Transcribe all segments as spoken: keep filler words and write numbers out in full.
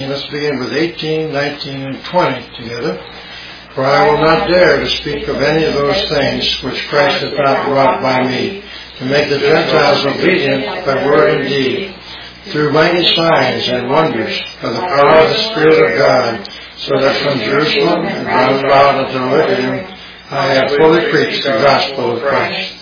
Let's begin with eighteen, nineteen, and twenty together. For I will not dare to speak of any of those things which Christ hath not wrought by me, to make the Gentiles obedient by word and deed, through mighty signs and wonders, by the power of the Spirit of God, so that from Jerusalem and round about unto Elysium I have fully preached the gospel of Christ.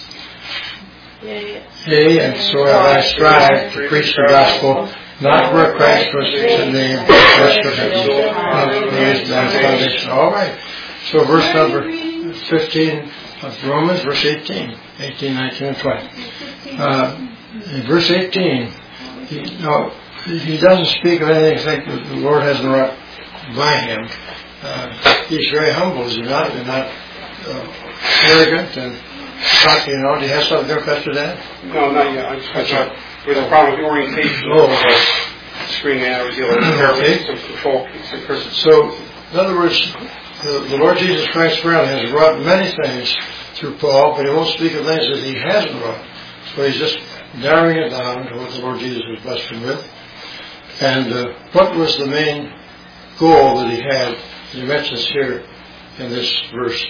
Yea, and so have I strived to preach the gospel, not where Christ was the name, but just for heaven, not raised on foundation. All right. So verse number fifteen of Romans, verse eighteen, eighteen, nineteen, and twenty. Uh, in verse eighteen, he, no, he doesn't speak of anything like the Lord hasn't wrought by him. Uh, he's very humble, is he not? And not uh, arrogant and cocky and all. Do you have something there, Pastor Dan? No, not yet. I just got that. With a problem with the orientation oh. of the screen there, I was able to okay. some control. So, in other words, the, the Lord Jesus Christ has wrought many things through Paul, but he won't speak of things that he hasn't wrought. So he's just narrowing it down to what the Lord Jesus was blessed him with. And uh, what was the main goal that he had? He mentions here in this verse.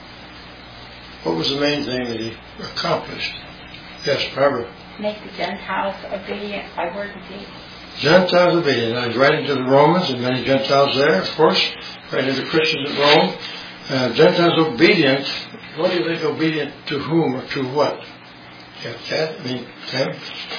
What was the main thing that he accomplished? Yes, Barbara. Make the Gentiles obedient by word and deed. Gentiles obedient. I was writing to the Romans, and many Gentiles there, of course, writing to the Christians at Rome. Uh, Gentiles obedient. What do you think obedient to whom or to what? Yeah, Kat? I mean, Tim?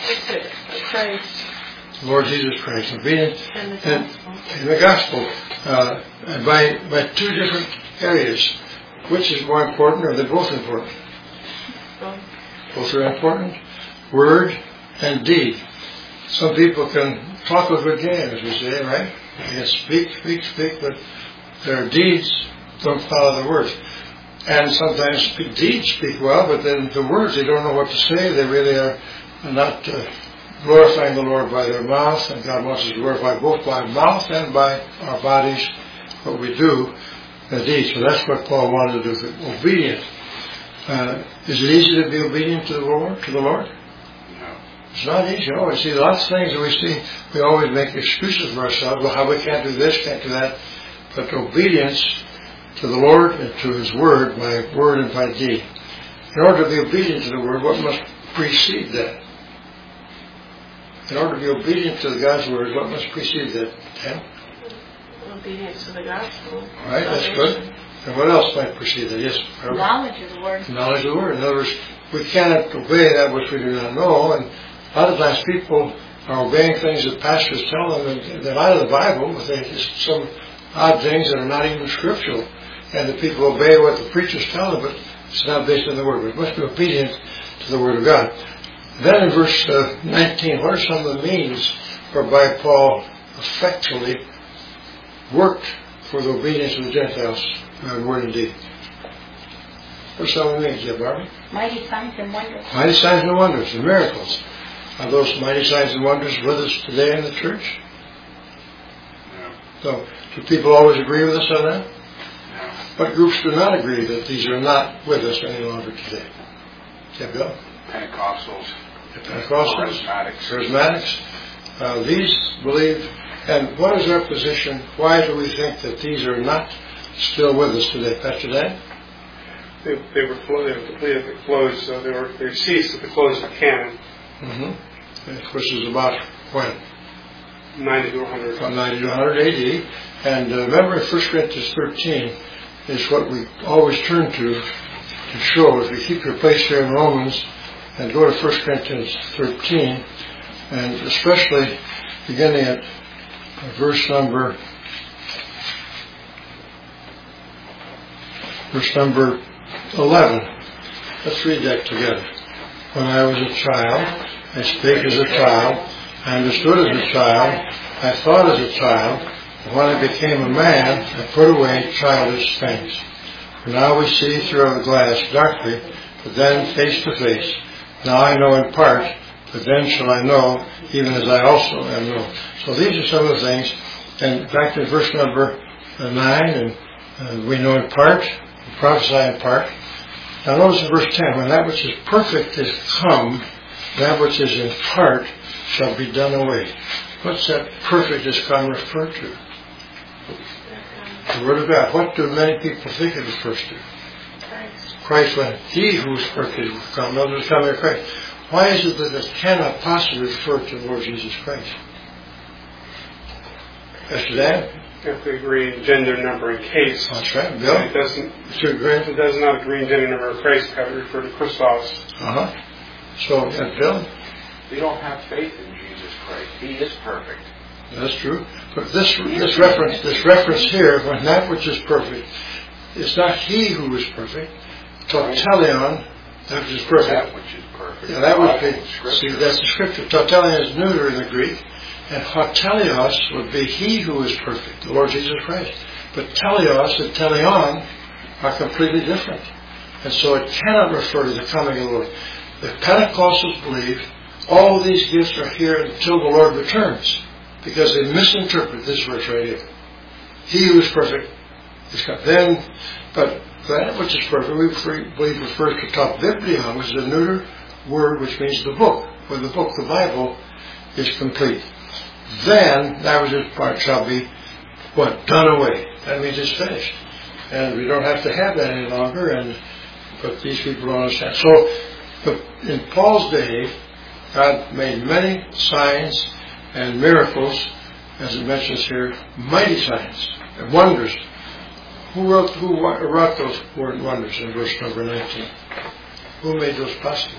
Christ. Lord Jesus Christ. Obedient and the gospel. And, and the gospel. Uh, and by, by two different areas. Which is more important, or are they both important? Both. Both are important. Word and deed. Some people can talk a good game, as we say, right? They can speak, speak, speak, but their deeds don't follow the words. And sometimes speak, deeds speak well, but then the words, they don't know what to say. They really are not uh, glorifying the Lord by their mouth, and God wants us to glorify both by mouth and by our bodies, what we do, the deeds. So that's what Paul wanted to do. Obedient. Uh, is it easy to be obedient to the Lord? To the Lord? No. It's not easy. Oh, we see lots of things that we see. We always make excuses for ourselves. Well, how we can't do this, can't do that. But obedience to the Lord and to His Word by word and by deed. In order to be obedient to the Word, what must precede that? In order to be obedient to God's Word, what must precede that? Tim? Obedience to the gospel. All right, that's good. And what else might precede that? Yes. Knowledge of the Word. Knowledge of the Word. In other words, we cannot obey that which we do not know. And a lot of times people are obeying things that pastors tell them and they're out of the Bible, but they just some odd things that are not even scriptural. And the people obey what the preachers tell them, but it's not based on the Word. We must be obedient to the Word of God. Then in verse uh, nineteen, what are some of the means whereby Paul effectually worked for the obedience of the Gentiles by word and deed? What are some of the means, yeah, Barbara? Mighty signs and wonders. Mighty signs and wonders and miracles. Are those mighty signs and wonders with us today in the church? No. So, do people always agree with us on that? No. What groups do not agree that these are not with us any longer today? Yeah, Bill? Pentecostals. The Pentecostals. Charismatics. Charismatics. Uh, these believe. And what is their position? Why do we think that these are not still with us today? Pastor Dan? They, they were they were completed at the close. Uh, they were they ceased at the close of the canon. Mm-hmm. And of course, it was about when? ninety to one hundred. About ninety to one hundred A D. And uh, remember, First Corinthians thirteen is what we always turn to to show. If you keep your place here in Romans and go to First Corinthians thirteen, and especially beginning at verse number verse number eleven. Let's read that together. When I was a child, I spake as a child, I understood as a child, I thought as a child, and when I became a man, I put away childish things. For now we see through a glass darkly, but then face to face. Now I know in part, but then shall I know, even as I also am known. So these are some of the things. And back to verse number nine, and uh, we know in part, we prophesy in part. Now notice in verse ten, when that which is perfect is come, that which is in part shall be done away. What's that perfect is come referred to? The Word of God. What do many people think it refers to? Christ. Christ, when He who is perfect will come. Notice the coming of Christ. Why is it that it cannot possibly refer to the Lord Jesus Christ? Pastor Dan? If we agree in gender, number, and case. That's right. Bill? It doesn't. Should agree. It does not agree in gender, number, or case. It would refer to Christos. Uh huh. So, yeah, Bill? We don't have faith in Jesus Christ. He is perfect. That's true. But this this reference this reference here, when that which is perfect, it's not He who is perfect. Tautelion, that which is perfect. That which is perfect. Yeah, that would be. See, that's the scripture. Tautelion is neuter in the Greek, and hotelios would be He who is perfect, the Lord Jesus Christ. But teleos and teleon are completely different, and so it cannot refer to the coming of the Lord. The Pentecostals believe all these gifts are here until the Lord returns, because they misinterpret this verse right here. He who is perfect is come. Then, but that which is perfect, we believe refers to top biblion, which is a neuter word which means the book. When the book, the Bible, is complete. Then that which is part shall be what? Done away. That means it's finished. And we don't have to have that any longer, and but these people don't understand. So but in Paul's day, God made many signs and miracles, as it mentions here, mighty signs and wonders. Who wrote, who wrought those wonders in verse number nineteen? Who made those possible?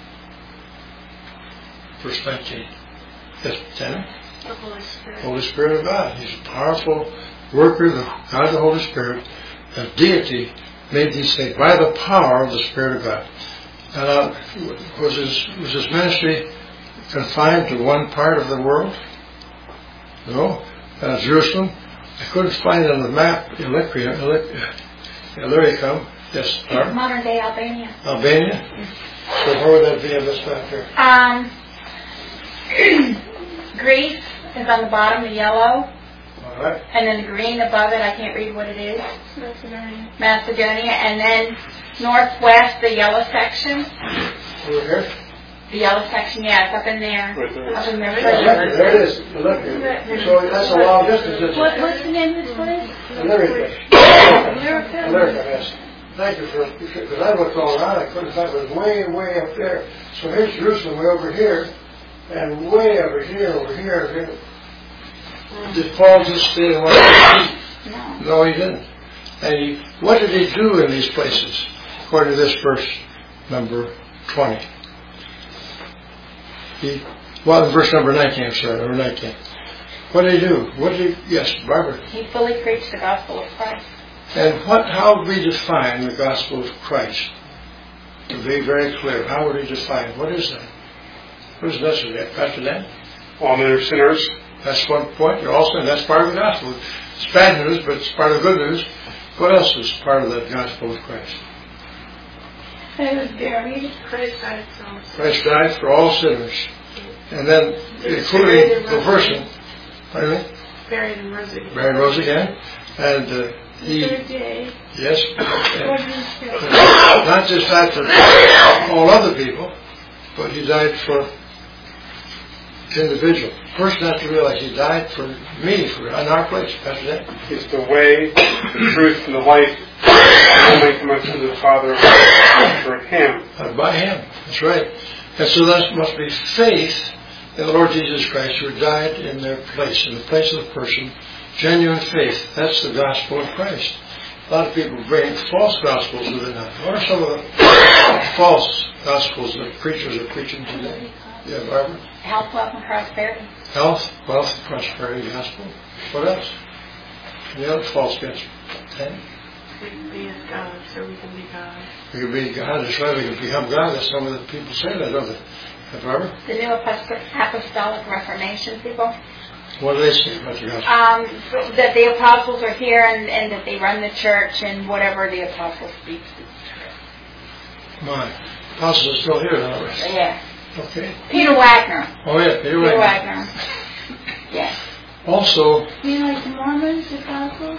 Verse nineteen. Yes, Tanner? The Holy Spirit. Holy Spirit of God. He's a powerful worker, the God the Holy Spirit, the deity made these things by the power of the Spirit of God. And uh, was his was his ministry confined to one part of the world? No. Uh, Jerusalem. I couldn't find it on the map. Illyricum. Illyricum. Yes. Mark? Modern day Albania. Albania. So where would that be on this map here? Um, Greece is on the bottom, the yellow. All right. And then the green above it, I can't read what it is. Macedonia. Macedonia. And then northwest, the yellow section. Over here. The yellow section, yeah, it's up in there. Right there. Up in there. Illyricum. There it is. Illyricum. So that's a long distance. Isn't What, it? what's the name of this place? Illyricum. Illyricum. Illyricum, yes. Thank you for, because I looked all around, I couldn't find it. It was way, way up there. So here's Jerusalem, way over here, and way over here, over here, over here. Did Paul just stay in one place? No. No, he didn't. And he, what did he do in these places? According to this verse, number twenty. He, well, verse number nineteen, I'm sorry, number nineteen. What did he do? What did he, yes, Barbara. He fully preached the gospel of Christ. And what? How would we define the gospel of Christ? To be very clear, how would he define? What is that? What is that? Pastor Dan? All men are sinners. That's one point. You're all saying that's part of the gospel. It's bad news, but it's part of the good news. What else is part of that gospel of Christ? He was buried. Christ died for us. Christ died for all sinners. And then, including the person, pardon me? Buried and rose again. Mary rose again. And uh, he, Third day. yes, Lord Jesus. not just died for all other people, but he died for individual. First, you have to realize he died for me, for in our place. Pastor Dan? He's the way, the truth, and the life. Only come unto the Father for Him. Uh, by him. That's right. And so that must be faith in the Lord Jesus Christ, who died in their place, in the place of the person. Genuine faith. That's the gospel of Christ. A lot of people bring false gospels, do they not? What are some of the false gospels that preachers are preaching today? Yeah, Barbara? Health, wealth, and prosperity. Health, wealth, prosperity gospel. What else? Any other false gospel? Ten? We can be as God, so we can be God. We can be God. That's right. We can become God. That's some of the people say that, don't they? Yeah, Barbara? The New Apostolic Reformation people. What do they say about the gospel? Um, that the apostles are here and, and that they run the church and whatever the apostle speaks. My apostles are still here, aren't they? Yeah. Okay. Peter Wagner. Oh, yeah, Peter Peter Wagner. Wagner. Yes. Also, You mean like the Mormons, the apostles?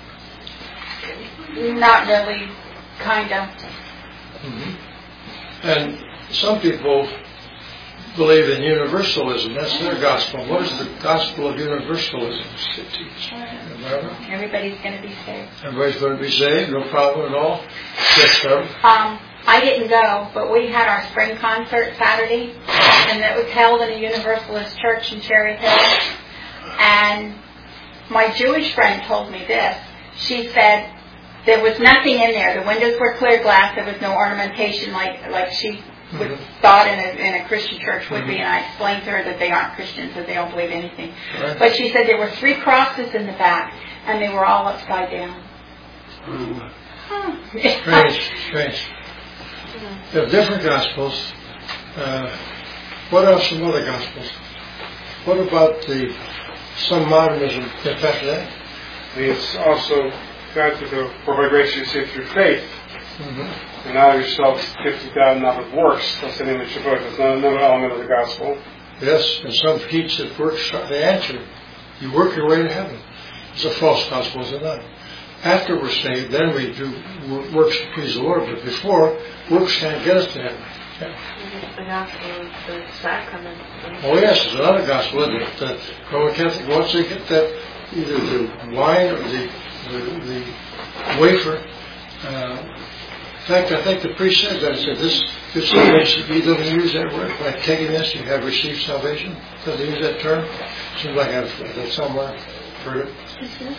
Not really, kind of. mm-hmm. and some people believe in universalism. That's their gospel. What is the gospel of universalism teach? Everybody's going to be saved. Everybody's going to be saved. No problem at all. Yes, sir. Um, I didn't go, but we had our spring concert Saturday, and it was held in a Universalist church in Cherry Hill. And my Jewish friend told me this. She said there was nothing in there. The windows were clear glass. There was no ornamentation like like she would mm-hmm. thought in a, in a Christian church would mm-hmm. be. And I explained to her that they aren't Christians, that they don't believe anything. Right. But she said there were three crosses in the back, and they were all upside down. Mm. Huh. Strange, strange. There are different gospels. Uh, what are some other gospels? What about the some modernism that after that? It's also got to the for by grace you saved through faith. Mm-hmm. And now yourself gifted God not of works. That's the name of your book. That's another element of the gospel. Yes, and some teach that works the answer. You work your way to heaven. It's a false gospel, is it not? After we're saved, then we do works to please the Lord. But before, works can't get us to heaven. Yeah. The gospel is the sacrament. Oh yes, there's another gospel, isn't it? The Roman Catholic, once they get that, either the wine or the the, the wafer. Uh, in fact, I think the priest said that. He said, "This, this salvation." He doesn't use that word. By taking this, you have received salvation. Does he use that term? Seems like I've heard that somewhere. Heard it. Is this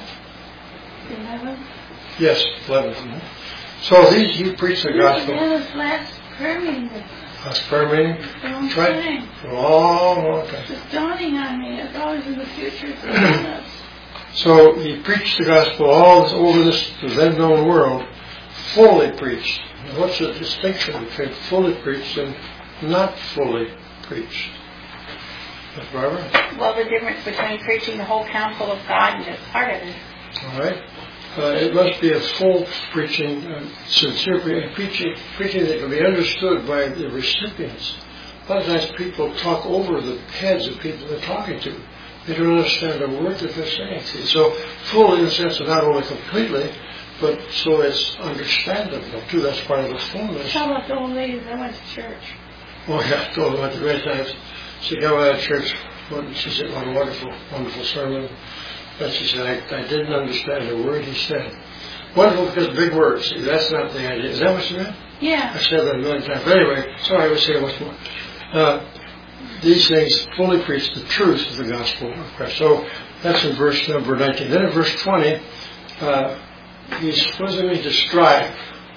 the eleven? Yes, eleven. Mm-hmm. So these, you preach the gospel. This last prayer meeting. Last prayer meeting. Long right. time. For a long, long time. It's dawning on me. It's always in the future. It's on us. So he preached the gospel all over this then known world, fully preached. Now, what's the distinction between fully preached and not fully preached? Miz Barbara? Well, the difference between preaching the whole counsel of God and just part of it. All right. Uh, it must be a full preaching, uh, sincere preaching, preaching that can be understood by the recipients. A lot of times people talk over the heads of people they're talking to. They don't understand the word that they're saying. See? So full in the sense of not only completely, but so it's understandable too. That's part of the fullness. How about the old ladies that went to church? Oh yeah, I told them at the great times. She came out of church. She said, "What a wonderful, wonderful sermon." But she said, I, I didn't understand a word he said. Wonderful because big words. See, that's not the idea. Is that what you meant? Yeah. I said that a million times. But anyway, sorry, I was saying much more. Uh, these things fully preach the truth of the gospel of Christ. So that's in verse number nineteen. Then in verse twenty, uh, he's what does it mean to strive?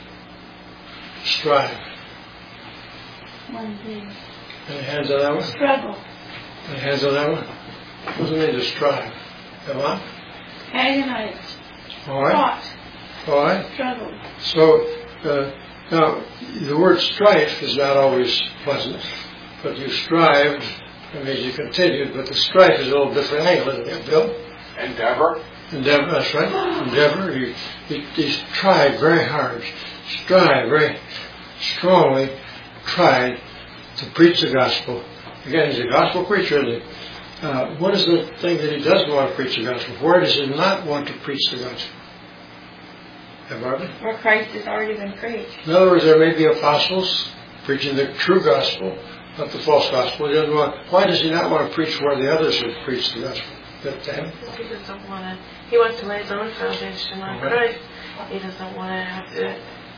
Strive. One thing. Any hands on that one? Struggle. Any hands on that one? What does it mean to strive? Come on. Agonize. All right. Fought. All right. Struggle. So uh, now the word strife is not always pleasant, but you strive. That means you continued, but the strife is a little different angle, isn't it, Bill? Endeavor. Endeavor. That's right. Endeavor. You, you, you tried very hard. Strive very strongly. Tried to preach the gospel. Again, he's a gospel preacher, isn't he? Uh, what is the thing that he doesn't want to preach the gospel? Where does he not want to preach the gospel? Have Barbara? Where Christ has already been preached. In other words, there may be apostles preaching the true gospel, not the false gospel. He doesn't want. Why does he not want to preach where the others have preached the gospel? That to him? He doesn't want to. He wants to lay his own foundation on Christ. He doesn't want to have to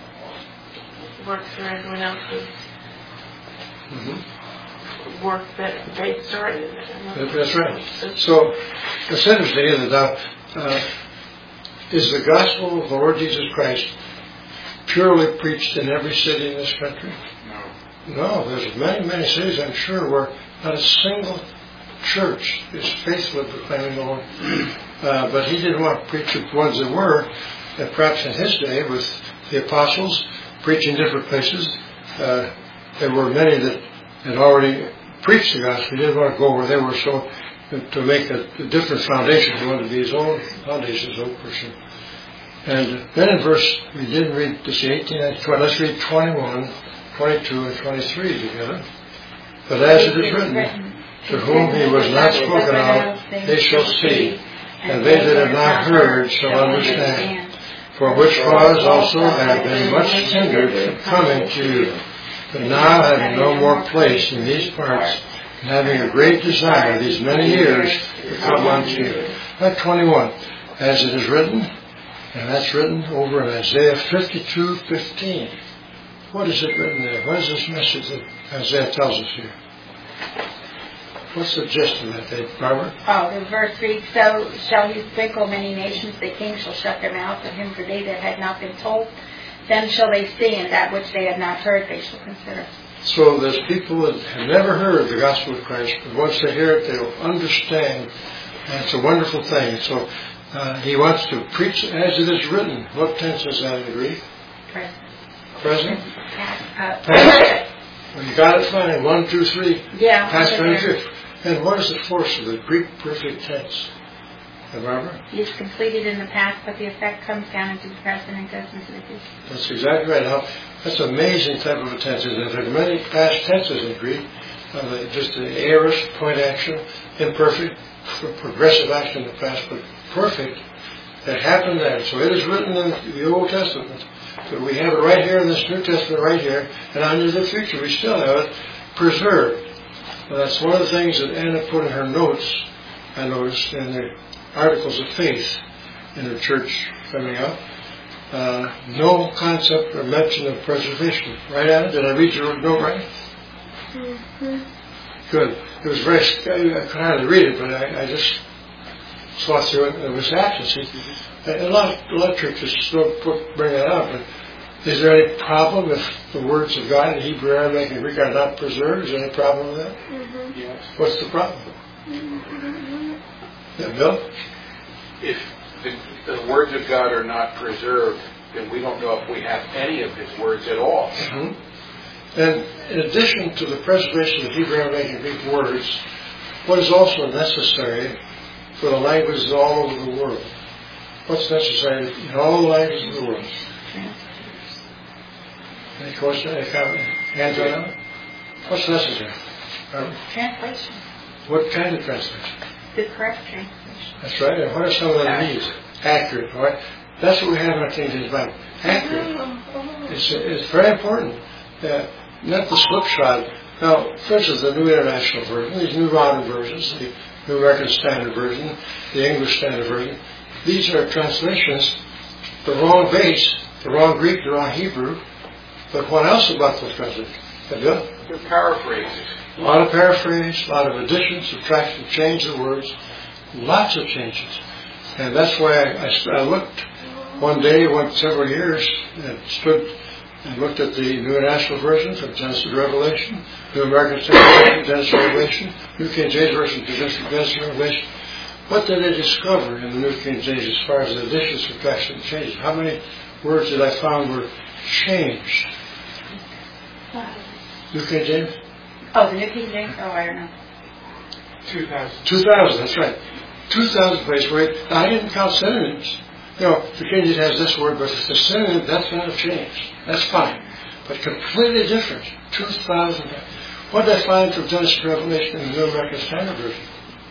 work through everyone else's. Mm-hmm. Work that they started. That's right. So it's interesting, isn't it? Uh, uh, is the gospel of the Lord Jesus Christ purely preached in every city in this country? No. No, there's many, many cities, I'm sure, where not a single church is faithfully proclaiming the Lord. Uh, but he didn't want to preach the ones that were, and perhaps in his day with the apostles preaching different places. Uh, there were many that had already preached the gospel. He didn't want to go where they were, so to make a, a different foundation, he wanted to be his own foundation, his own person. And then in verse, we didn't read this eighteen, twenty, let's read twenty-one, twenty-two, and twenty-three together. But as it is written, to whom he was not spoken of, they shall see, and they that have not heard shall understand. For which cause also I have been much hindered from coming to you. but now having no more place in these parts, and having a great desire these many years to come unto you. That twenty-one, as it is written, and that's written over in Isaiah fifty-two fifteen. What is it written there? What is this message that Isaiah tells us here? What's the gist of that, Dave? Barbara? Oh, the verse reads, so shall he sprinkle many nations, the kings shall shut their mouths of him for they that had not been told. Then shall they see, and that which they had not heard they shall consider. So there's people that have never heard the gospel of Christ, but once they hear it, they'll understand, and it's a wonderful thing. So uh, he wants to preach as it is written. What tense is that in Greek? Present. Present? Past. Past. Well, you got it fine. One, two, three. Yeah. Past, present, future. And what is the force of the Greek perfect tense? Uh, Barbara? It's completed in the past, but the effect comes down into the present and goes into the future. That's exactly right. Now, that's an amazing type of a tense. There are many past tenses in Greek. Uh, just the aorist, point action, imperfect, progressive action in the past, but perfect. It happened there. So it is written in the Old Testament. But we have it right here in this New Testament right here. And on into the future, we still have it preserved. Well, that's one of the things that Anna put in her notes, I noticed, in the Articles of Faith in her church coming up. Uh, no concept or mention of preservation. Right, Anna? Did I read your note right? Mm-hmm. Good. It was very, I could hardly read it, but I, I just saw through it. It was absence. A lot, a lot of churches don't put, bring that up. But is there any problem if the words of God in Hebrew, Aramaic, and Greek are not preserved? Is there any problem with that? Mm-hmm. Yes. What's the problem? Mm-hmm. Yeah, Bill? If the, the words of God are not preserved, then we don't know if we have any of His words at all. Mm-hmm. And in addition to the preservation of Hebrew, Aramaic, and Greek words, what is also necessary for the languages all over the world? What's necessary in all the languages of the world? Any question? Any comment? Hands on that? What's necessary? Um, Translation. what kind of translation? The correct translation. That's right. And what are some of the needs? Accurate. All right. That's what we have in our King James Bible. Accurate. It's, it's very important. Uh, not the slipshod. Now, for instance, the New International Version, these New Modern Versions, the New American Standard Version, the English Standard Version, these are translations, the wrong base, the wrong Greek, the wrong Hebrew. But what else about those translations? They're paraphrases. A lot of paraphrase, a lot of addition, subtraction, change of words, lots of changes. And that's why I, I, I looked one day, went several years, and stood and looked at the New International Version from Genesis to Revelation, New American Standard Version, Genesis to Revelation, New King James Version, Genesis to Revelation. What did I discover in the New King James as far as the addition, subtraction, and changes? How many words that I found were changed? New King James? Oh, the New King James? Oh, I don't know. two thousand. Two thousand, that's right. Two thousand places where it, I didn't count synonyms. You know, the King James has this word, but if the synonym, that's not a change. That's fine. But completely different. Two thousand. What did I find from Genesis to Revelation in the New American Standard Version?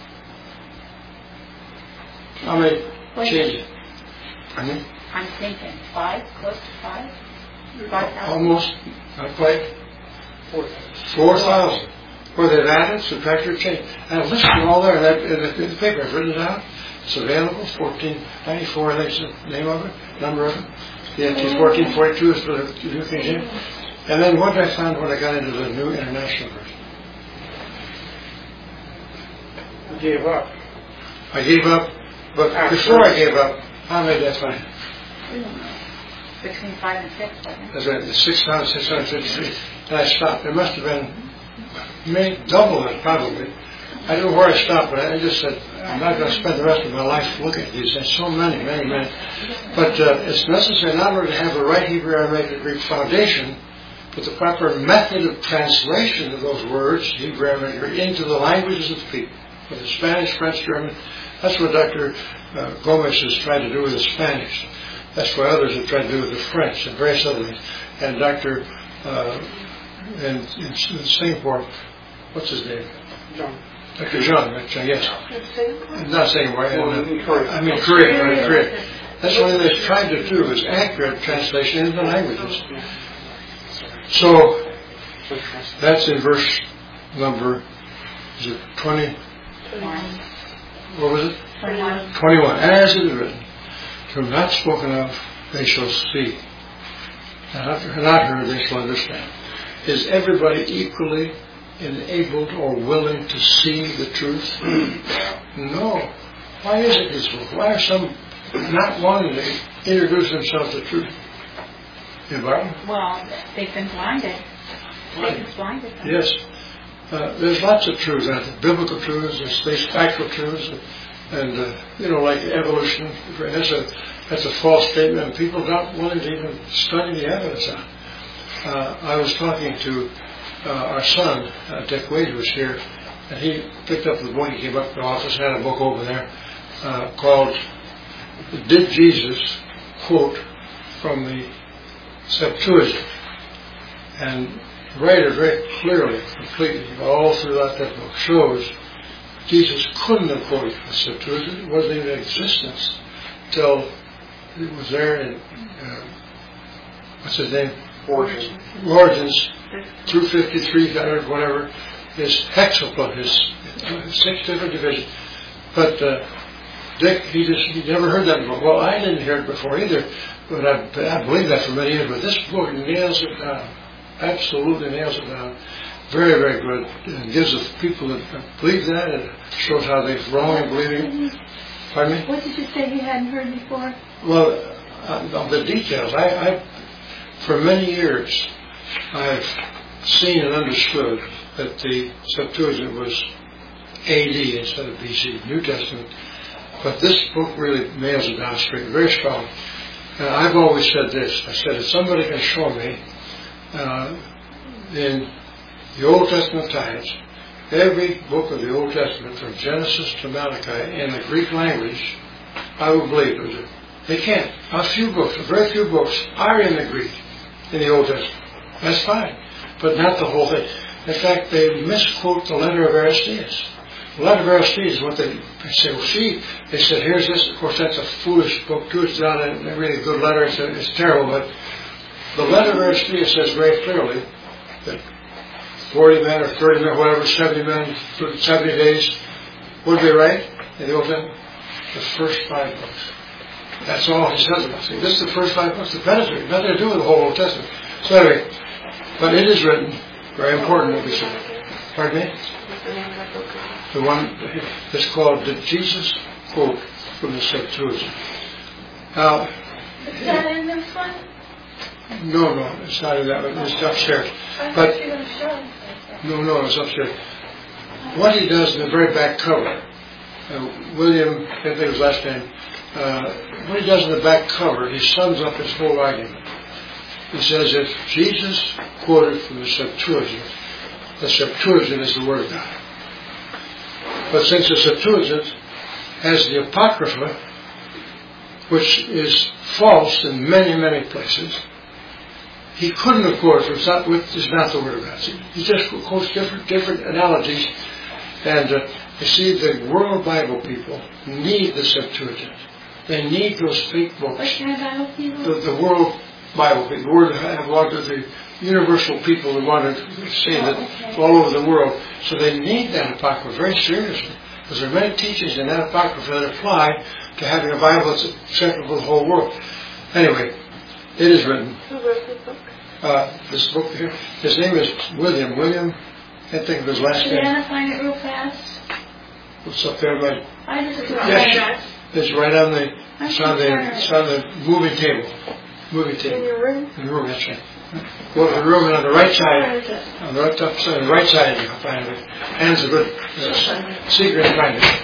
How many changes? I mean, I'm thinking five, close to five. Five thousand. almost, not quite. Four thousand. Where they've added, subtracted, changed. And I've listed them all there in, that, in, the, in the paper. I've written it out. It's available. fourteen ninety-four, I think is the name of it, number of it. The N T fourteen forty-two is for the New King James. And then what did I find when I got into the New International Version? We gave up. I gave up, but before I gave up, how many did I find? Between five and six, I think. That's right, the six thousand six hundred fifty-three. And I stopped. There must have been maybe double it, probably. I don't know where I stopped, but I just said, I'm not going to spend the rest of my life looking at these. There's so many, many, many. But uh, it's necessary not only to have the right Hebrew, Aramaic, and Greek foundation, but the proper method of translation of those words, Hebrew, Aramaic, Greek, into the languages of the people. Whether Spanish, French, German. That's what Doctor Uh, Gomez has tried to do with the Spanish. That's what others have tried to do with the French and various other things. And Doctor Uh, in, in, in Singapore, what's his name? John. Doctor John, yes. I'm not saying where. Well, uh, in Korea. I mean Korea, right? Korea. That's what they've tried to do is accurate translation into the languages. So That's in verse number, is it twenty? What was it? twenty-one. twenty-one. As it is written, from not spoken of, they shall see. And not, not heard, they shall understand. Is everybody equally enabled or willing to see the truth? No. Why is it this way? Why are some not wanting to introduce themselves to truth? Yeah, Barton? Well, they've been blinded. Satan's blinded them. Yes. Uh, there's lots of truths out there. Biblical truths, there's, there's factual truths, and, uh, you know, like evolution. That's a, that's a false statement, and people not willing to even study the evidence on it. Uh, I was talking to uh, our son, uh, Dick Wade, who was here, and he picked up the book. He came up to the office, had a book over there uh, called "Did Jesus Quote from the Septuagint?" And the writer very clearly, completely, all throughout that book shows Jesus couldn't have quoted the Septuagint. It wasn't even in existence till it was there in uh, what's his name? Origin. Origins, two fifty, three hundred, whatever, his hexapla, his uh, six different divisions. But uh, Dick, he just he never heard that before. Well, I didn't hear it before either, but I, I believe that for many years. But this book nails it down, absolutely nails it down. Very, very good. And gives the people that believe that, and shows how they're wrong in believing. Pardon me? What did you say you hadn't heard before? Well, uh, the details. I, I, for many years, I've seen and understood that the Septuagint was A D instead of B C, New Testament. But this book really nails it down straight, very strong. And I've always said this. I said, if somebody can show me uh, in the Old Testament times, every book of the Old Testament, from Genesis to Malachi, in the Greek language, I would believe it. They can't. A few books, a very few books, are in the Greek in the Old Testament. That's fine, but not the whole thing. In fact, they misquote the letter of Aristeas. The letter of Aristeas is what they, they say, well, see, they said, here's this. Of course, that's a foolish book, too. It's not a, a really good letter. It's, a, it's terrible, but the letter of Aristeas says very clearly that forty men or thirty men, whatever, seventy men, seventy days, what did they write in the Old Testament? The first five books. That's all he says about it. See, this is the first five books, the Pentateuch, nothing to do with the whole Old Testament. So anyway, but it is written, very important what we say. Pardon me? The one that's called, Did Jesus Quote from the Septuagint? Now, Is that in this one? no, no, it's not in that one. It's upstairs. I But thought you were going to show us. no, no, it's upstairs. What he does in the very back cover, uh, William, I think his last name, uh, what he does in the back cover, he sums up his whole argument. He says if Jesus quoted from the Septuagint, the Septuagint is the Word of God. But since the Septuagint has the Apocrypha, which is false in many, many places, he couldn't have quoted from something which is not the Word of God. He just quotes different, different analogies. And uh, you see, the world Bible people need the Septuagint. They need those fake books. What kind of Bible people? The, the world Bible people, the word have wanted the universal people who want to see that all over the world. So they need that Apocrypha very seriously, because there are many teachings in that Apocrypha that apply to having a Bible that's acceptable to the whole world. Anyway, it is written. Who wrote this book? Uh, this book here, his name is William. William, I can't think of his last Can name. Anna find it real fast? What's up there, bud? I just do it Yes. right now. It's right on the, it's on the, it's on the moving table. Moving In table. your room? In the room, that's right. Go to the room, and on the right Where side, is it? on the right top side, the right side, you'll find it. Hands are good. Uh, secret find it.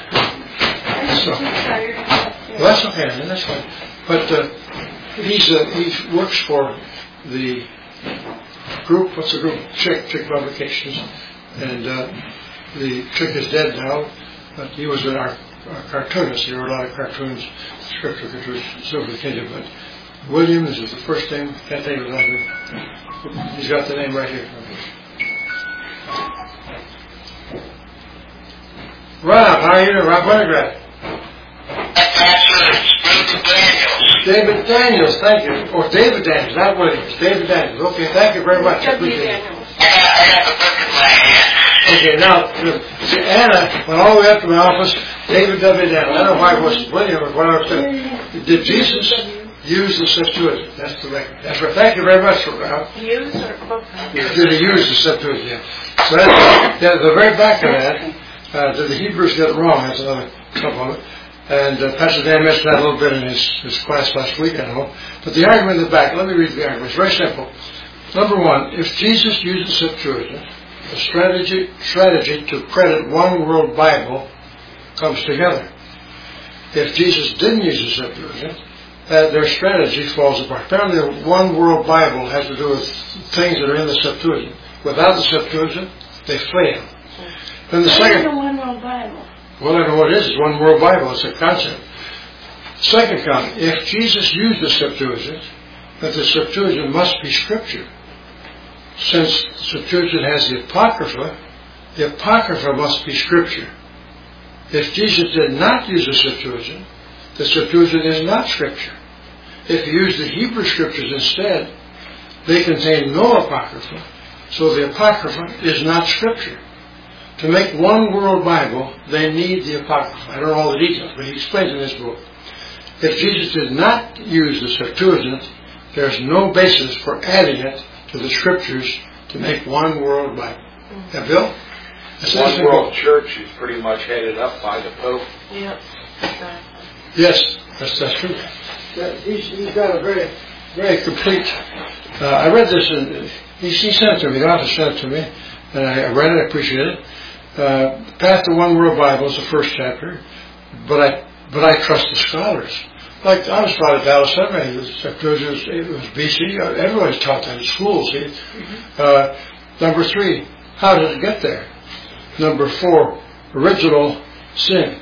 So, well, that's okay, then, that's fine. But uh, he's uh, he works for the group. What's the group? Chick Chick Publications, and uh, the Chick is dead now. But he was our, our cartoonist. He wrote a lot of cartoons, scripture cartoons, so forth. But Williams is the first name. Can't think of his last name. He's got the name right here. Rob, how are you doing? Rob Winograd. David Daniels, thank you. Or David Daniels, not Williams. David Daniels. Okay, thank you very much. I W. appreciate it. Daniels. got the book in my hand. Okay, now, see, Anna went all the way up to my office, David W. down. I don't know why it wasn't William or whatever. Did Jesus use the Septuagint? That's the record. That's right. Thank you very much for that. Use or book? Did he use the Septuagint? So that's, yeah, the very back of that, uh, did the Hebrews get it wrong? That's another couple of it. And uh, Pastor Dan mentioned that a little bit in his, his class last week, I know. But the argument in the back, let me read the argument. It's very simple. Number one, if Jesus used the Septuagint, the strategy strategy to credit one world Bible comes together. If Jesus didn't use the Septuagint, uh, their strategy falls apart. Apparently, the one world Bible has to do with things that are in the Septuagint. Without the Septuagint, they fail. Then the second. What is the one world Bible? Well, I don't know what it is. It's one world Bible. It's a concept. Second comment: if Jesus used the Septuagint, that the Septuagint must be Scripture. Since the Septuagint has the Apocrypha, the Apocrypha must be Scripture. If Jesus did not use the Septuagint, the Septuagint is not Scripture. If he used the Hebrew Scriptures instead, they contain no Apocrypha, so the Apocrypha is not Scripture. To make one world Bible, they need the Apocrypha. I don't know all the details, but he explains in his book. If Jesus did not use the Septuagint, there's no basis for adding it to the Scriptures to make one world Bible. Mm-hmm. Yeah, Bill? That's one world church is pretty much headed up by the Pope. Yep, exactly. Yes, that's, that's true. He's, he's got a very, very complete. Uh, I read this, and he, he sent it to me. The author sent it to me, and I, I read it. I appreciate it. Uh, Path to One World Bible is the first chapter, but I but I trust the scholars. Like I was taught at Dallas Seminary, the Septuagint was, it was B C. Everybody's taught that in schools. See? Mm-hmm. Uh, number three, how did it get there? Number four, original sin.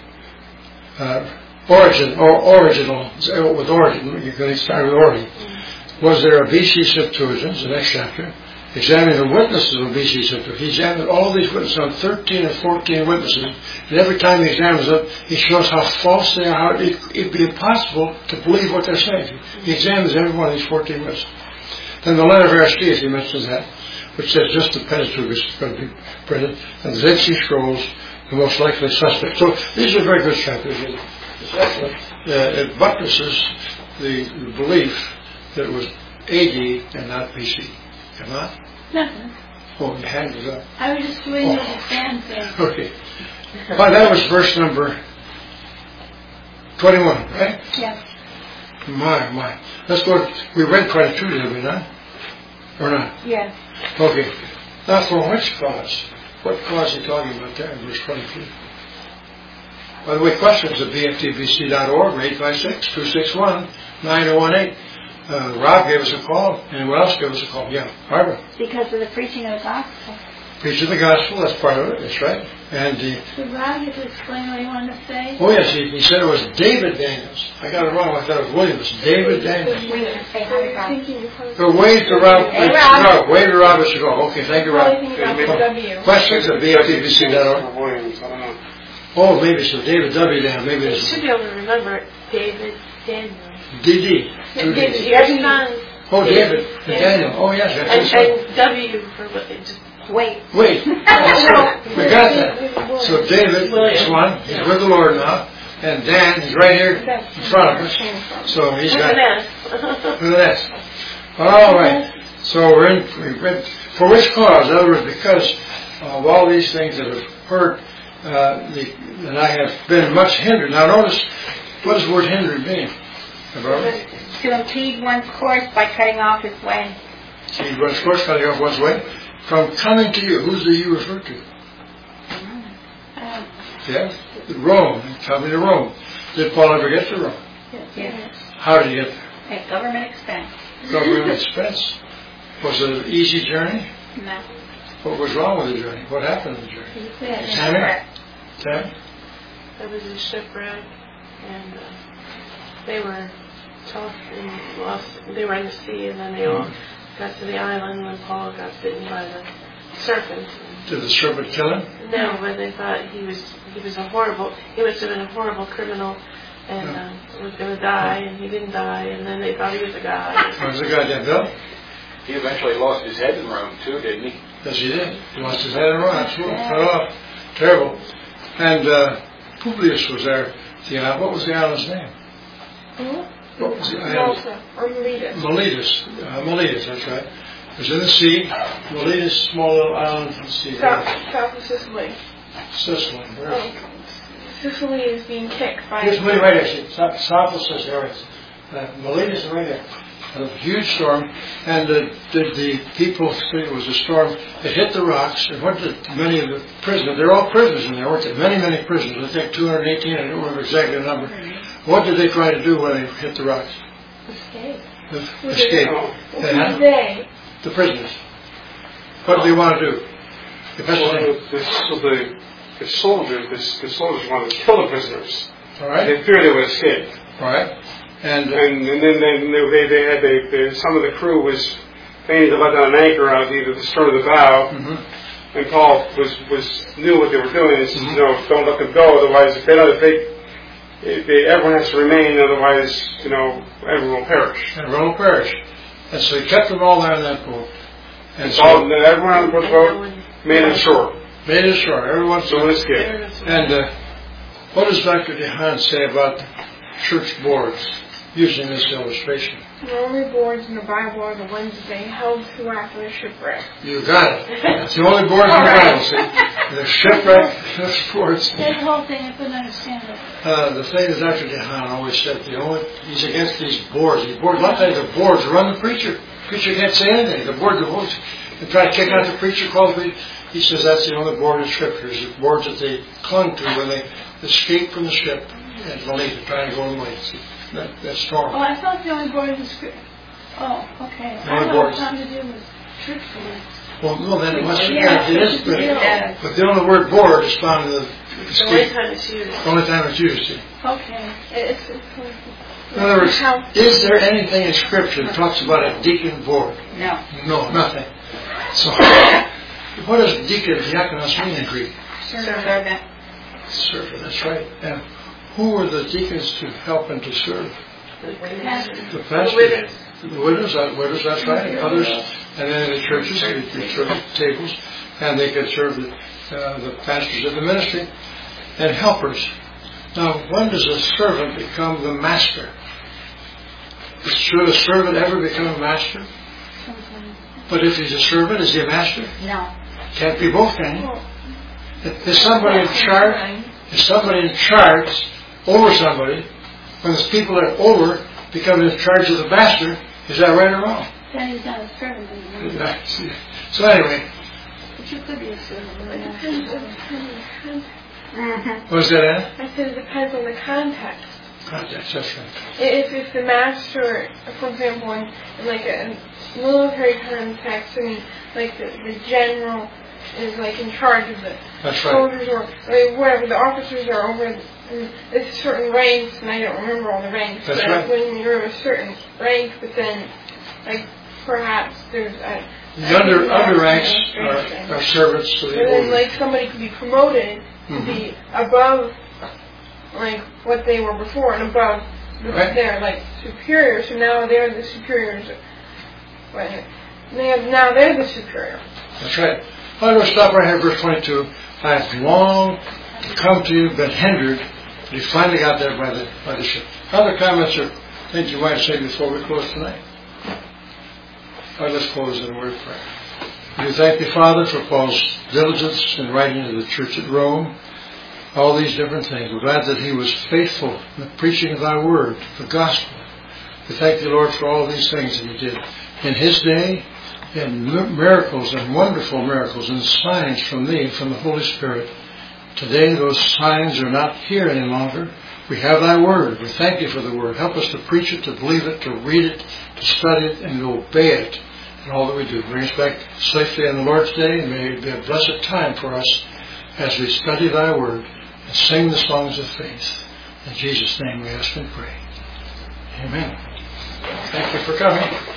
Uh, origin or original with origin. You're going to start with origin. Mm-hmm. Was there a B C Septuagint? The next chapter. Examining the witnesses of B C Septuagint. He examined all these witnesses on thirteen or fourteen witnesses, and every time he examines them, he shows how false they are, how it, it'd be impossible to believe what they're saying. He examines every one of these fourteen witnesses. Then the letter of Aristeas, he mentions that, which says just the Pentateuch is going to be printed, and the Dead Sea Scrolls, the most likely suspect. So these are very good chapters. It's excellent. Uh, it buttresses the, the belief that it was A D and not B C. Come on? Nothing. Oh, your hand is up. I was just doing oh. the stand thing. Okay. Well, that was verse number twenty-one, right? Yes. My, my. Let's go. We read twenty-two, did we not? Or not? Yes. Okay. Now, for which cause? What cause are you talking about there in verse twenty-two? By the way, questions at b f t b c dot org, eight five six, two six one, nine zero one eight. Uh, Rob gave us a call. Anyone else gave us a call? Yeah. Barbara. Because of the preaching of the gospel. Preaching the gospel, that's part of it. That's right. And the. Did Rob get to explain what he wanted to say? Oh, yes. He, he said it was David Daniels. I got it wrong. I thought it was Williams. David Daniels. We need to say hi to Rob. So wave to Rob. Hey, Rob. No, wave to Rob as you go. Okay, thank you, Rob. W. Questions at b f t b c dot org. Oh, maybe so. David W. Daniels. Maybe You it's. should be able to remember it. David Daniels. D D. Two Ds. Your son. Oh, David. Daniel. Oh, yes. And, and W for what they just. Wait. Wait. Oh, so we got that. So David is one. He's with the Lord now. And Dan, he's right here in front of us. So he's With got. an S. With an S. All right. So we're in. We've been, for which cause? In other words, because of all these things that have heard, uh, the, that I have been much hindered. Now notice, what does the word hindered mean? To impede one's course by cutting off his way. Impede one's course, cutting off one's way. From coming to you. Who's the you referred to? Um, Yes? Rome. Coming to Rome. Did Paul ever get to Rome? yes. How did he get there? At government expense. Government expense. Was it an easy journey? No. What was wrong with the journey? What happened in the journey? He said Tammy? Tammy? It was a shipwreck, and uh, they were tossed and lost. They were in the sea, and then they all got to the island when Paul got bitten by the serpent. Did the serpent kill him? No, but they thought he was he was a horrible. He must have been a horrible criminal, and uh, was going to die, and he didn't die, and then they thought he was a god. What was the guy that Bill? He eventually lost his head in Rome, too, didn't he? Yes, he did. He lost his head in rocks. Cut off. Terrible. And uh, Publius was there. The island. What was the island's name? Mm-hmm. What was the island? Malta or Miletus. Miletus. Uh, Miletus, that's right. It was in the sea. Miletus, small little island in the sea. South, south of Sicily. Sicily. Where? Oh, Sicily is being kicked by... Here's Miletus right there. South, south of Sicily. Uh, Miletus is right there. A huge storm, and the, the, the people say it was a storm. It hit the rocks, and what did many of the prisoners, they're all prisoners in there, weren't they? Many, many prisoners. I think two hundred eighteen, I don't remember exactly the number. What did they try to do when they hit the rocks? Escape. The, escape. Who They had- were they? The prisoners. What did they want to do? The best Well, thing. the, so the, the soldiers, the, the soldiers wanted to kill the prisoners. All right. They feared they would escape. All right. And, uh, And, and then they, they, they had they, they, some of the crew was feigning to let down an anchor out either the stern or the bow. mm-hmm. And Paul was, was knew what they were doing. He said, Mhm. you know, don't let them go. Otherwise, if they don't, if they, if they, everyone has to remain. Otherwise, you know, everyone will perish. and everyone will perish. And so he kept them all there in that boat. And So all, so everyone on the boat made it ashore. made it ashore. Everyone So let's get. And uh, what does Doctor DeHaan say about church boards using this illustration? The only boards in the Bible are the ones that they held to after the shipwreck. You got it. That's the only boards in the Bible, see? The shipwreck, those boards. That whole thing, I couldn't understand it. Uh, the thing that Doctor DeHaan always said, the only, he's against these boards. These boards, a lot of times the boards run the preacher. The preacher can't say anything. The board, the boards, they try to kick out the preacher, call the preacher. He says that's the only board in Scripture, is the boards that they clung to when they escaped from the ship and Melita, trying to go in the lake. See, that, that's strong. Oh, I thought the only board was script. Oh, okay. The I only don't know board. what something to do with truthfully. Well, no, then it must be, Yeah, it is it's good. yeah. But the only word board is found in the The only escape. time it's used. The only time it's used. See. Okay. It's, it's, In other words, how, is there anything in Scripture that talks about a deacon board? No. No, nothing. So, what does deacon, diakonos mean in Greek? Servant. Servant, that's right. And who were the deacons to help and to serve? The pastors. The widows, uh, widows, that's right, and others. And then in the churches, they could serve at tables, and they could serve the, uh, the pastors of the ministry, and helpers. Now, when does a servant become the master? Should a servant ever become a master? But if he's a servant, is he a master? No. Can't be both, can he? If there's somebody in charge, if somebody in charge over somebody, when the people that are over become in charge of the master, is that right or wrong? Then he's not a servant anymore. So anyway, But you could be a servant. it depends on the context. Mm-hmm. what was that, Anna? I said it depends on the context. Context, that's right. If, if the master, for example, in, in like a military context, I mean, like the, the general is like in charge of the That's right. soldiers or like whatever, the officers are over, and it's certain ranks, and I don't remember all the ranks, That's but right. when you're of a certain rank, but then, like, perhaps there's a... The under, under ranks are, are servants to the And then, over. like, somebody could be promoted to Mhm. be above, like, what they were before and above the, Right. their, like, superiors. So now they're the superiors. Wait, they have, now they're the superior. That's right. I'm going to stop right here, verse twenty-two. I have long come to you, been hindered, but he finally got there by the, by the ship. Other comments or things you might say before we close tonight? All right, let's close in a word of prayer. We thank you, Father, for Paul's diligence in writing to the church at Rome, all these different things. We're glad that he was faithful in the preaching of thy word, the gospel. We thank you, Lord, for all these things that he did in his day, in miracles and wonderful miracles and signs from thee, from the Holy Spirit. Today those signs are not here any longer. We have thy word. We thank you for the word. Help us to preach it, to believe it, to read it, to study it, and to obey it in all that we do. Bring us back safely on the Lord's day, and may it be a blessed time for us as we study thy word and sing the songs of faith. In Jesus' name we ask and pray. Amen. Thank you for coming.